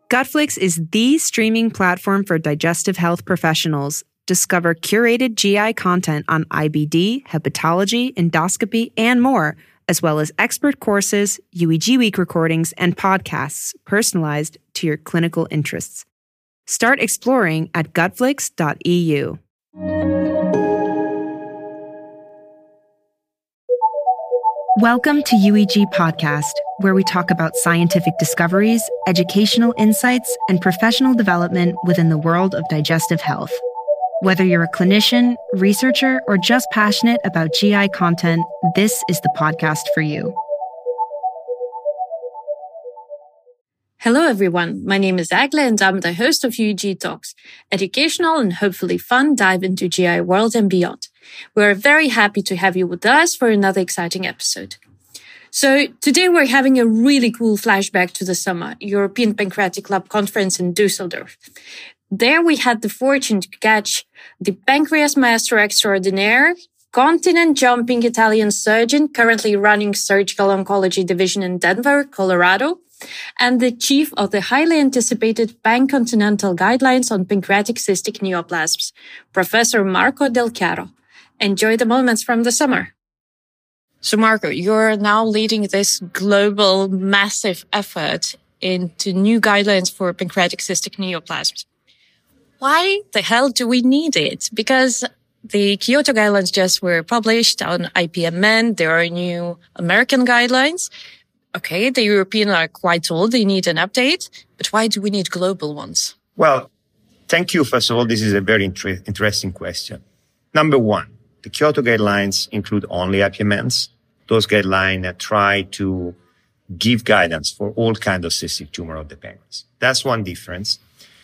Gutflix is the streaming platform for digestive health professionals. Discover curated GI content on IBD, hepatology, endoscopy, and more, as well as expert courses, UEG Week recordings, and podcasts personalized to your clinical interests. Start exploring at gutflix.eu. Welcome to UEG Podcast, where we talk about scientific discoveries, educational insights, and professional development within the world of digestive health. Whether you're a clinician, researcher, or just passionate about GI content, this is the podcast for you. Hello, everyone. My name is Agle, and I'm the host of UEG Talks, educational and hopefully fun dive into GI world and beyond. We're very happy to have you with us for another exciting episode. So today we're having a really cool flashback to the summer European Pancreatic Club conference in Düsseldorf. There we had the fortune to catch the pancreas maestro extraordinaire, continent-jumping Italian surgeon currently running surgical oncology division in Denver, Colorado, and the chief of the highly anticipated pan-continental guidelines on pancreatic cystic neoplasms, Professor Marco Del Chiaro. Enjoy the moments from the summer. So Marco, you're now leading this global massive effort into new guidelines for pancreatic cystic neoplasms. Why the hell do we need it? Because the Kyoto guidelines just were published on IPMN. There are new American guidelines. Okay, the European are quite old. They need an update. But why do we need global ones? Well, thank you. First of all, this is a very interesting question. Number one, the Kyoto guidelines include only IPMNs. Those guidelines try to give guidance for all kinds of cystic tumor of the pancreas. That's one difference.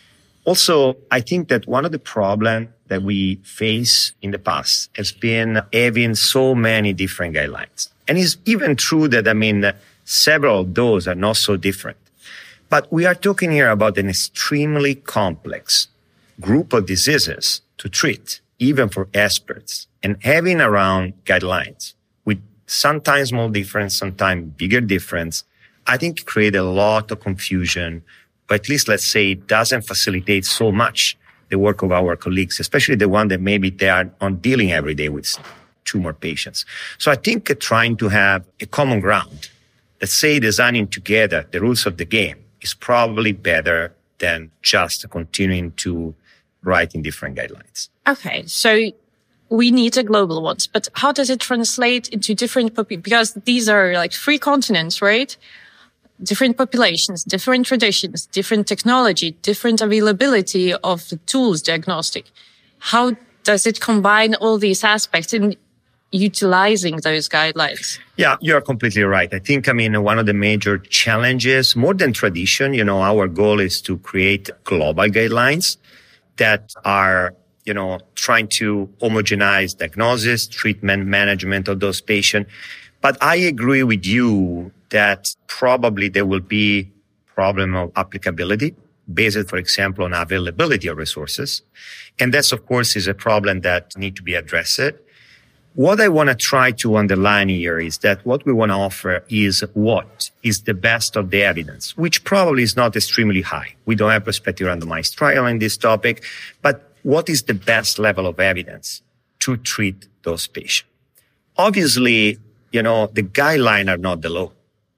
Also, I think that one of the problems that we face in the past has been having so many different guidelines. And it's even true that, several of those are not so different. But we are talking here about an extremely complex group of diseases to treat, even for experts, and having around guidelines with sometimes small difference, sometimes bigger difference, I think create a lot of confusion, or at least let's say it doesn't facilitate so much the work of our colleagues, especially the one that maybe they are on dealing every day with tumor patients. So I think trying to have a common ground, let's say designing together the rules of the game, is probably better than just continuing to write in different guidelines. Okay, so we need a global ones, but how does it translate into different because these are like 3 continents, right? Different populations, different traditions, different technology, different availability of the tools diagnostic. How does it combine all these aspects in utilizing those guidelines? Yeah, you're completely right. I think, one of the major challenges, more than tradition, our goal is to create global guidelines that are, trying to homogenize diagnosis, treatment, management of those patients. But I agree with you that probably there will be problem of applicability based, for example, on availability of resources. And that's, of course, is a problem that need to be addressed. What I want to try to underline here is that what we want to offer is what is the best of the evidence, which probably is not extremely high. We don't have prospective randomized trial in this topic, but what is the best level of evidence to treat those patients? Obviously, the guidelines are not the law.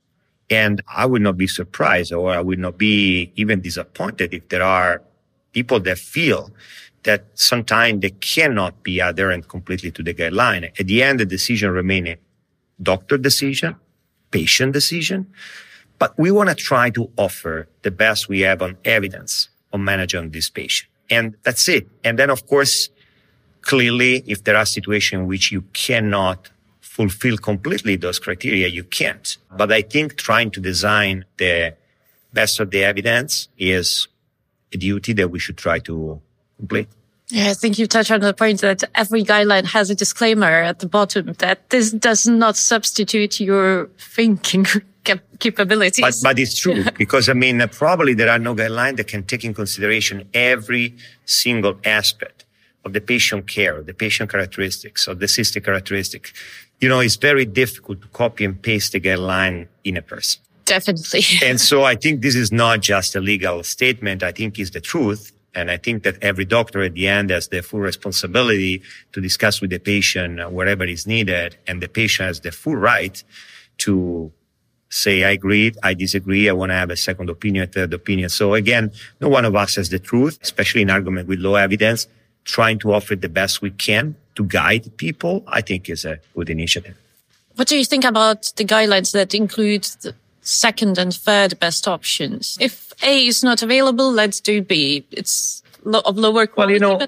And I would not be surprised, or I would not be even disappointed if there are people that feel that sometimes they cannot be adherent completely to the guideline. At the end, the decision remains a doctor decision, patient decision. But we want to try to offer the best we have on evidence on managing this patient. And that's it. And then, of course, clearly, if there are situations in which you cannot fulfill completely those criteria, you can't. But I think trying to design the best of the evidence is a duty that we should try to complete. Yeah, I think you touched on the point that every guideline has a disclaimer at the bottom that this does not substitute your thinking capabilities. But it's true because, probably there are no guidelines that can take in consideration every single aspect of the patient care, the patient characteristics, of the cystic characteristic. It's very difficult to copy and paste the guideline in a person. Definitely. And so I think this is not just a legal statement. I think it's the truth. And I think that every doctor at the end has the full responsibility to discuss with the patient wherever is needed. And the patient has the full right to say, I agree, I disagree, I want to have a second opinion, a third opinion. So again, no one of us has the truth, especially in argument with low evidence. Trying to offer the best we can to guide people, I think is a good initiative. What do you think about the guidelines that include the second and third best options? If A is not available, let's do B. It's of lower quality. Well,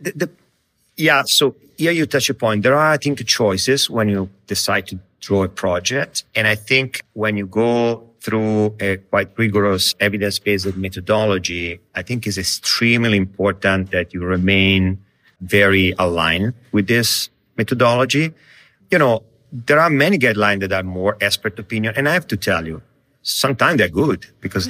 so here you touch a point. There are, I think, choices when you decide to draw a project. And I think when you go through a quite rigorous evidence-based methodology, I think it's extremely important that you remain very aligned with this methodology. There are many guidelines that are more expert opinion. And I have to tell you, sometimes they're good because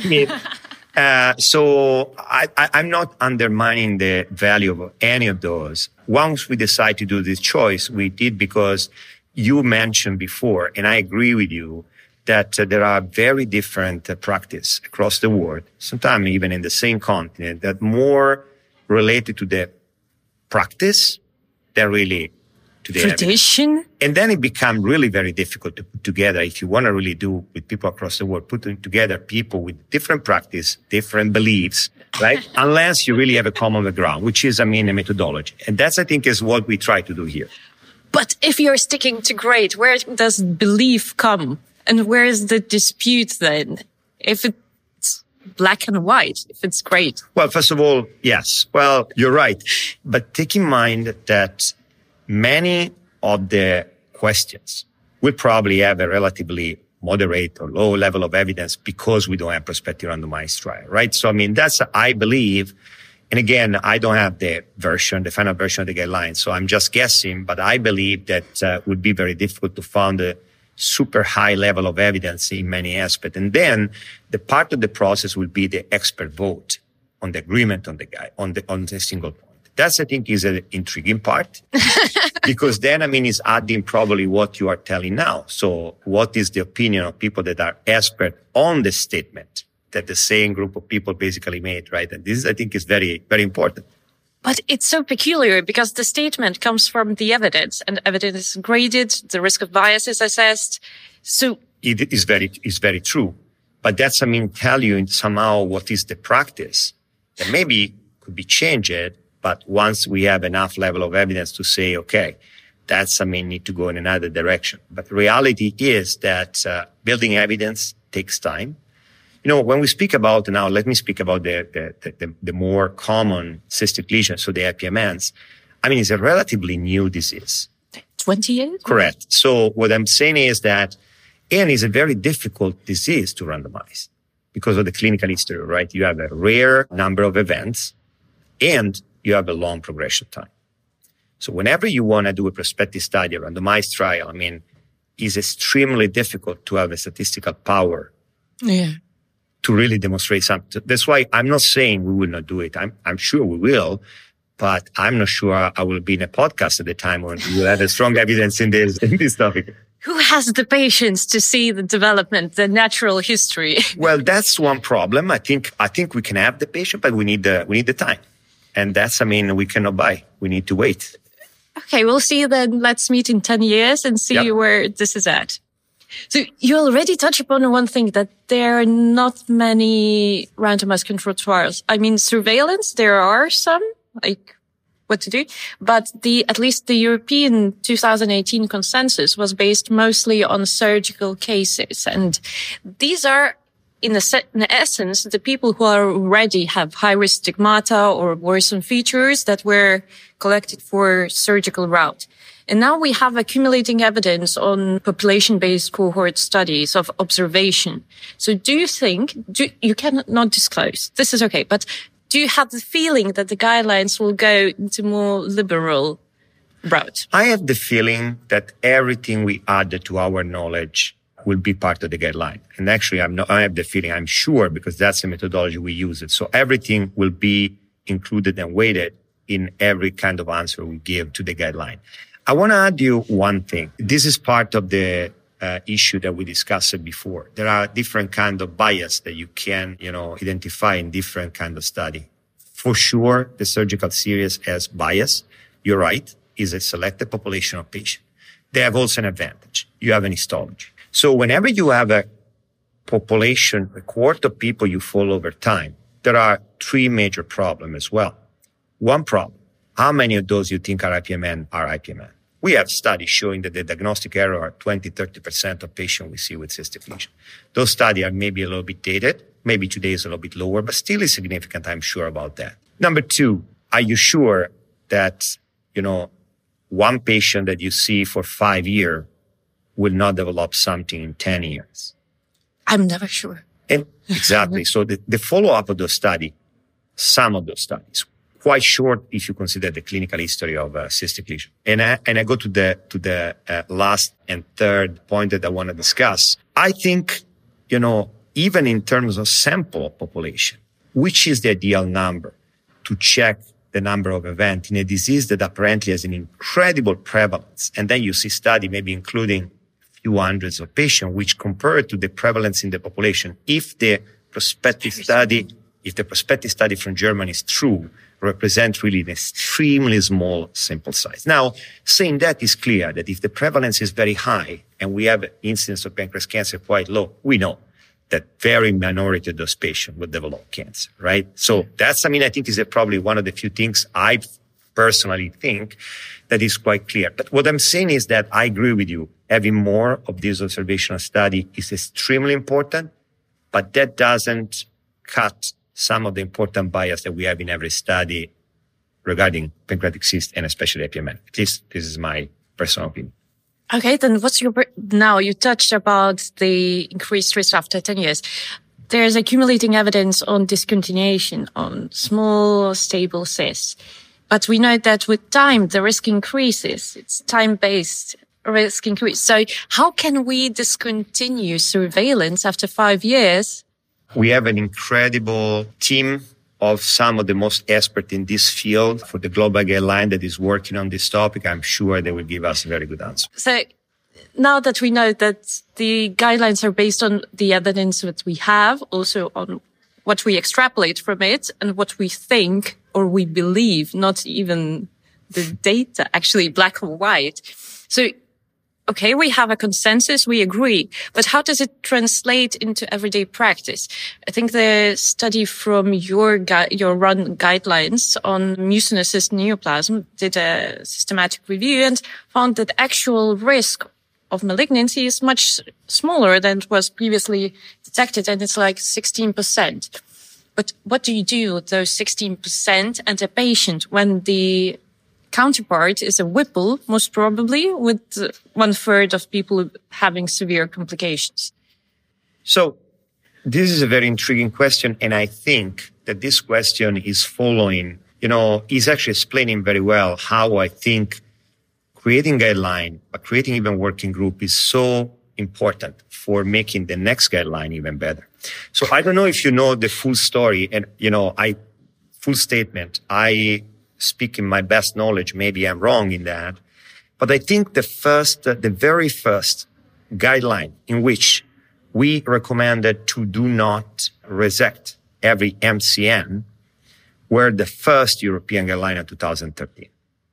so I'm not undermining the value of any of those. Once we decide to do this choice, we did because you mentioned before, and I agree with you, that there are very different practice across the world, sometimes even in the same continent, that more related to the practice than really to the tradition. Evidence. And then it becomes really very difficult to put together. If you want to really do with people across the world, putting together people with different practice, different beliefs, right? Unless you really have a common ground, which is, a methodology. And that's, I think, is what we try to do here. But if you're sticking to great, where does belief come? And where is the dispute then? If it's black and white, if it's great. Well, first of all, yes. Well, you're right. But take in mind that many of the questions will probably have a relatively moderate or low level of evidence because we don't have prospective randomized trial, right? So, that's, I believe, and again, I don't have the final version of the guidelines, so I'm just guessing, but I believe that it would be very difficult to find a super high level of evidence in many aspects. And then the part of the process will be the expert vote on the agreement on the single point. That's, I think, is an intriguing part because then, is adding probably what you are telling now. So what is the opinion of people that are expert on the statement that the same group of people basically made, right? And this, I think, is very, very important. But it's so peculiar because the statement comes from the evidence and evidence is graded. The risk of bias is assessed. So it is very true. But that's, tell you somehow what is the practice that maybe could be changed. But once we have enough level of evidence to say, okay, that's, need to go in another direction. But the reality is that building evidence takes time. When we speak about now, let me speak about the more common cystic lesions, so the IPMNs. It's a relatively new disease. 20 years? Correct. So what I'm saying is that, and it's a very difficult disease to randomize because of the clinical history, right? You have a rare number of events and you have a long progression time. So whenever you want to do a prospective study, a randomized trial, it's extremely difficult to have a statistical power. Yeah. To really demonstrate something. That's why I'm not saying we will not do it. I'm sure we will, but I'm not sure I will be in a podcast at the time when we will have a strong evidence in this topic. Who has the patience to see the development, the natural history? Well, that's one problem. I think we can have the patient, but we need the time. And that's, we cannot buy. We need to wait. Okay, we'll see then. Let's meet in 10 years and see where this is at. So you already touched upon one thing, that there are not many randomized controlled trials. Surveillance, there are some, like what to do, but at least the European 2018 consensus was based mostly on surgical cases. And these are, in essence, the people who already have high-risk stigmata or worrisome features that were collected for surgical route. And now we have accumulating evidence on population-based cohort studies of observation. So you cannot disclose, this is okay, but do you have the feeling that the guidelines will go into more liberal route? I have the feeling that everything we add to our knowledge will be part of the guideline. And actually, I have the feeling, I'm sure, because that's the methodology we use it. So everything will be included and weighted in every kind of answer we give to the guideline. I want to add you one thing. This is part of the issue that we discussed before. There are different kind of bias that you can, identify in different kind of study. For sure, the surgical series has bias. You're right, is a selected population of patients. They have also an advantage. You have an histology. So whenever you have a population, a cohort of people you follow over time, there are three major problems as well. One problem, how many of those you think are IPMN are IPMN? We have studies showing that the diagnostic error are 20-30% of patients we see with cystic lesion. Those studies are maybe a little bit dated. Maybe today is a little bit lower, but still is significant. I'm sure about that. Number two, are you sure that, one patient that you see for 5 years will not develop something in 10 years? I'm never sure. And exactly. So the follow-up of those studies, some of those studies, quite short if you consider the clinical history of cystic lesion. And I go to the last and third point that I want to discuss. I think, even in terms of sample population, which is the ideal number to check the number of events in a disease that apparently has an incredible prevalence. And then you see study maybe including a few hundreds of patients, which compared to the prevalence in the population, if the prospective study from Germany is true, represent really an extremely small sample size. Now, saying that is clear that if the prevalence is very high and we have incidence of pancreas cancer quite low, we know that very minority of those patients will develop cancer, right? So that's, I think is probably one of the few things I personally think that is quite clear. But what I'm saying is that I agree with you. Having more of this observational study is extremely important, but that doesn't cut some of the important bias that we have in every study regarding pancreatic cyst and especially IPMN. At least this is my personal opinion. Okay, then now you touched about the increased risk after 10 years. There's accumulating evidence on discontinuation on small, stable cysts. But we know that with time, the risk increases. It's time-based risk increase. So how can we discontinue surveillance after 5 years? We have an incredible team of some of the most expert in this field for the global guideline that is working on this topic. I'm sure they will give us a very good answer. So now that we know that the guidelines are based on the evidence that we have, also on what we extrapolate from it and what we think or we believe, not even the data, actually black or white. So, okay, we have a consensus, we agree, but how does it translate into everyday practice? I think the study from your run guidelines on mucinous neoplasm did a systematic review and found that actual risk of malignancy is much smaller than was previously detected, and it's like 16%. But what do you do with those 16% and a patient when the counterpart is a Whipple, most probably, with 1/3 of people having severe complications? So this is a very intriguing question. And I think that this question is following, is actually explaining very well how I think creating guideline, but creating even working group is so important for making the next guideline even better. So I don't know if you know the full story and, full statement. I speak in my best knowledge. Maybe I'm wrong in that. But I think the very first guideline in which we recommended to do not resect every MCN were the first European guideline in 2013.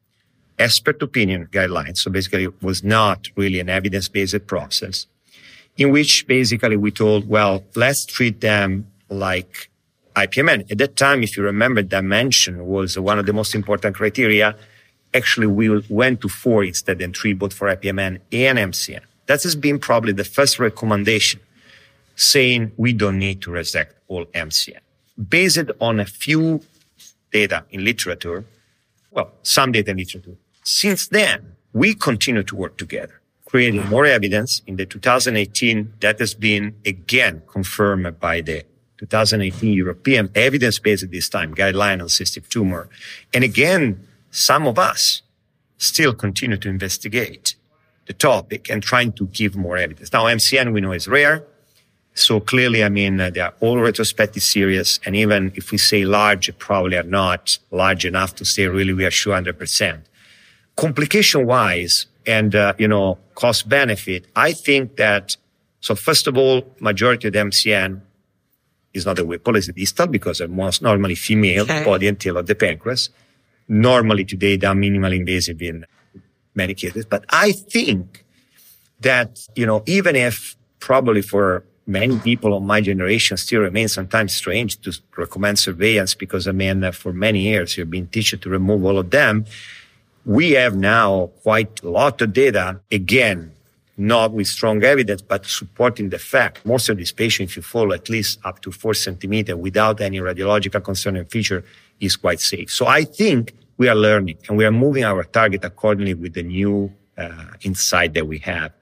Expert opinion guidelines. So basically it was not really an evidence-based process in which basically we told, well, let's treat them like IPMN. At that time, if you remember, dimension was one of the most important criteria. Actually, we went to 4 instead than 3, both for IPMN and MCN. That has been probably the first recommendation saying we don't need to resect all MCN. Based on a few data in literature, some data in literature. Since then, we continue to work together, creating more evidence. In the 2018, that has been again confirmed by the 2018 European evidence-based this time guideline on cystic tumor. And again, some of us still continue to investigate the topic and trying to give more evidence. Now, MCN we know is rare. So clearly, they are all retrospective series. And even if we say large, probably are not large enough to say really we are sure 100%. Complication-wise, and, cost benefit, I think that, so first of all, majority of the MCN is not a Whipple, it's a distal because they're most normally female body and tail of the pancreas. Normally today, they're minimally invasive in many cases. But I think that, even if probably for many people of my generation still remains sometimes strange to recommend surveillance because, for many years you've been teaching to remove all of them. We have now quite a lot of data, again, not with strong evidence, but supporting the fact most of these patients, if you follow at least up to 4 centimeters without any radiological concerning feature, is quite safe. So I think we are learning and we are moving our target accordingly with the new insight that we have.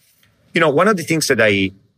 One of the things that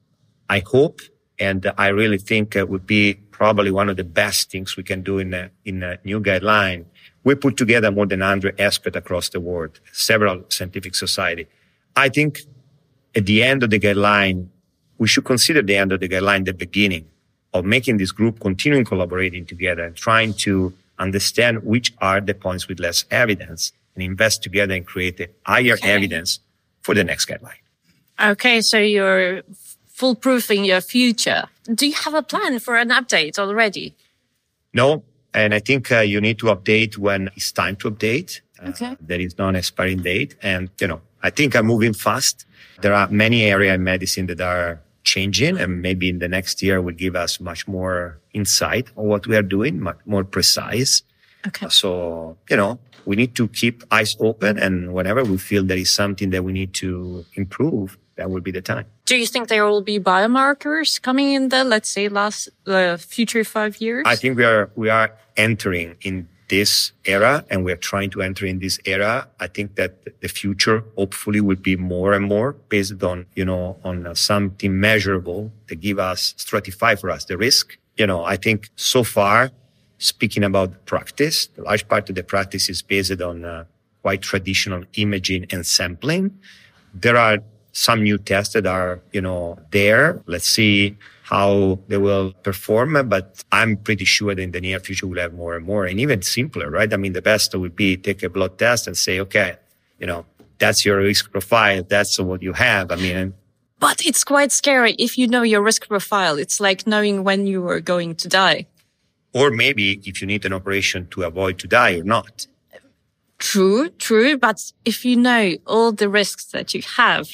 I hope and I really think would be probably one of the best things we can do in a new guideline. We put together more than 100 experts across the world, several scientific societies. I think at the end of the guideline, we should consider the end of the guideline the beginning of making this group continuing collaborating together and trying to understand which are the points with less evidence and invest together and create a higher evidence for the next guideline. Okay, so you're foolproofing your future. Do you have a plan for an update already? No, and I think you need to update when it's time to update. There is no expiring date. And, I think I'm moving fast. There are many areas in medicine that are changing, and maybe in the next year will give us much more insight on what we are doing, much more precise. Okay. So, we need to keep eyes open, and whenever we feel there is something that we need to improve, that will be the time. Do you think there will be biomarkers coming in the, let's say, future 5 years? I think we are entering in this era, and we're trying to enter in this era. I think that the future hopefully will be more and more based on, on something measurable to give us, stratify for us the risk. I think so far, speaking about practice, the large part of the practice is based on quite traditional imaging and sampling. There are some new tests that are, there. Let's see how they will perform, but I'm pretty sure that in the near future we'll have more and more, and even simpler, right? The best would be take a blood test and say, okay, that's your risk profile. That's what you have. But it's quite scary if you know your risk profile. It's like knowing when you are going to die. Or maybe if you need an operation to avoid to die or not. True. But if you know all the risks that you have,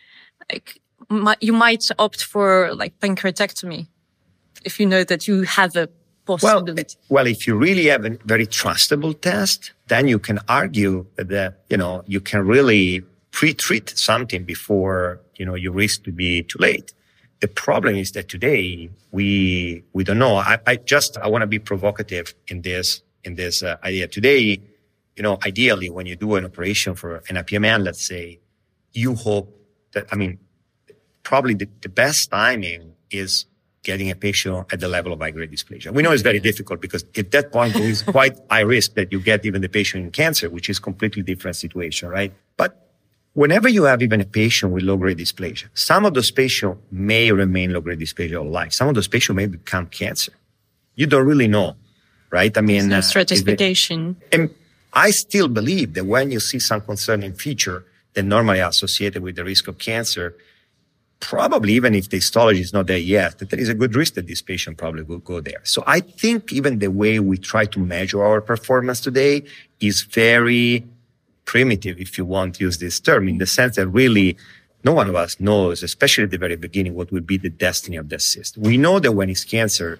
you might opt for pancreatectomy if you know that you have a possibility. Well, if you really have a very trustable test, then you can argue that, you can really pre-treat something before, you risk to be too late. The problem is that today we don't know. I want to be provocative in this idea. Today, ideally when you do an operation for an IPMN, let's say, you hope that, probably the best timing is getting a patient at the level of high-grade dysplasia. We know it's very difficult because at that point there is quite high risk that you get even the patient in cancer, which is completely different situation, right? But whenever you have even a patient with low-grade dysplasia, some of those patients may remain low-grade dysplasia all life. Some of those patients may become cancer. You don't really know, right? There's no stratification. And I still believe that when you see some concerning feature that normally are associated with the risk of cancer, probably even if the histology is not there yet, that there is a good risk that this patient probably will go there. So I think even the way we try to measure our performance today is very primitive, if you want to use this term, in the sense that really no one of us knows, especially at the very beginning, what will be the destiny of that cyst. We know that when it's cancer,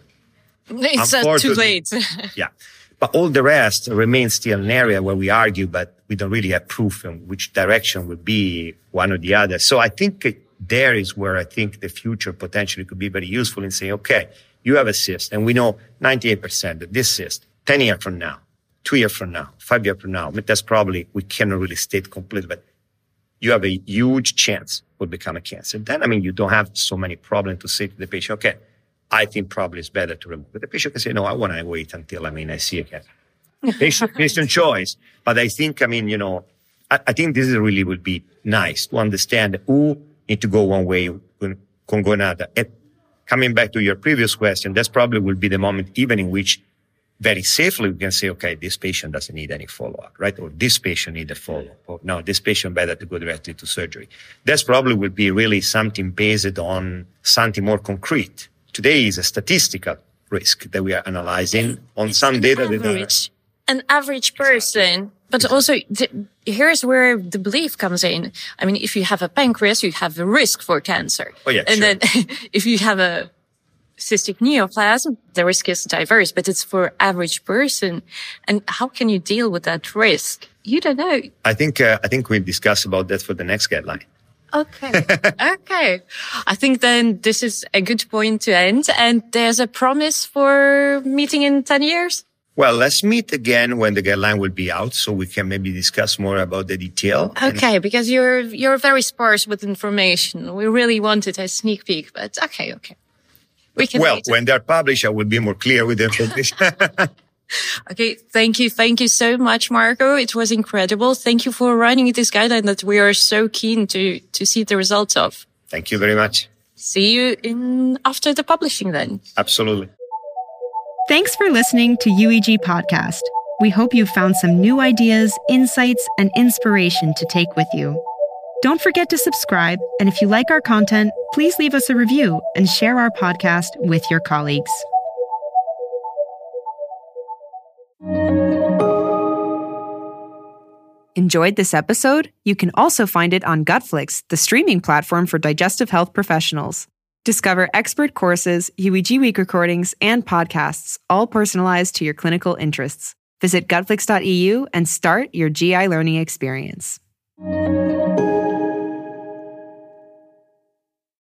it's too late. Yeah. But all the rest remains still an area where we argue, but we don't really have proof in which direction would be one or the other. So I think there is where I think the future potentially could be very useful in saying, okay, you have a cyst, and we know 98% that this cyst, 10 years from now, 2 years from now, 5 years from now, that's probably, we cannot really state completely, but you have a huge chance will become a cancer. Then, you don't have so many problems to say to the patient, okay, I think probably it's better to remove. But the patient can say, no, I want to wait until, I see a cancer. Patient choice. But I think, I think this really would be nice to understand who need to go one way, can go another. And coming back to your previous question, that's probably will be the moment even in which very safely, we can say, okay, this patient doesn't need any follow-up, right? Or this patient needs a follow-up. Or no, this patient better to go directly to surgery. That's probably will be really something based on something more concrete. Today is a statistical risk that we are analyzing on some data that are... An average person. But also, here's where the belief comes in. I mean, if you have a pancreas, you have a risk for cancer. Oh, yeah, and sure. then if you have a cystic neoplasm, the risk is diverse, but it's for average person. And how can you deal with that risk? You don't know. I think we'll discuss about that for the next guideline. Okay. Okay. I think then this is a good point to end. And there's a promise for meeting in 10 years? Well, let's meet again when the guideline will be out so we can maybe discuss more about the detail. Okay, because you're very sparse with information. We really wanted a sneak peek, but okay. We can when they're published, I will be more clear with the information. Okay, thank you so much, Marco. It was incredible. Thank you for writing this guideline that we are so keen to see the results of. Thank you very much. See you after the publishing then. Absolutely. Thanks for listening to UEG Podcast. We hope you found some new ideas, insights, and inspiration to take with you. Don't forget to subscribe, and if you like our content, please leave us a review and share our podcast with your colleagues. Enjoyed this episode? You can also find it on Gutflix, the streaming platform for digestive health professionals. Discover expert courses, UEG week recordings, and podcasts, all personalized to your clinical interests. Visit gutflix.eu and start your GI learning experience.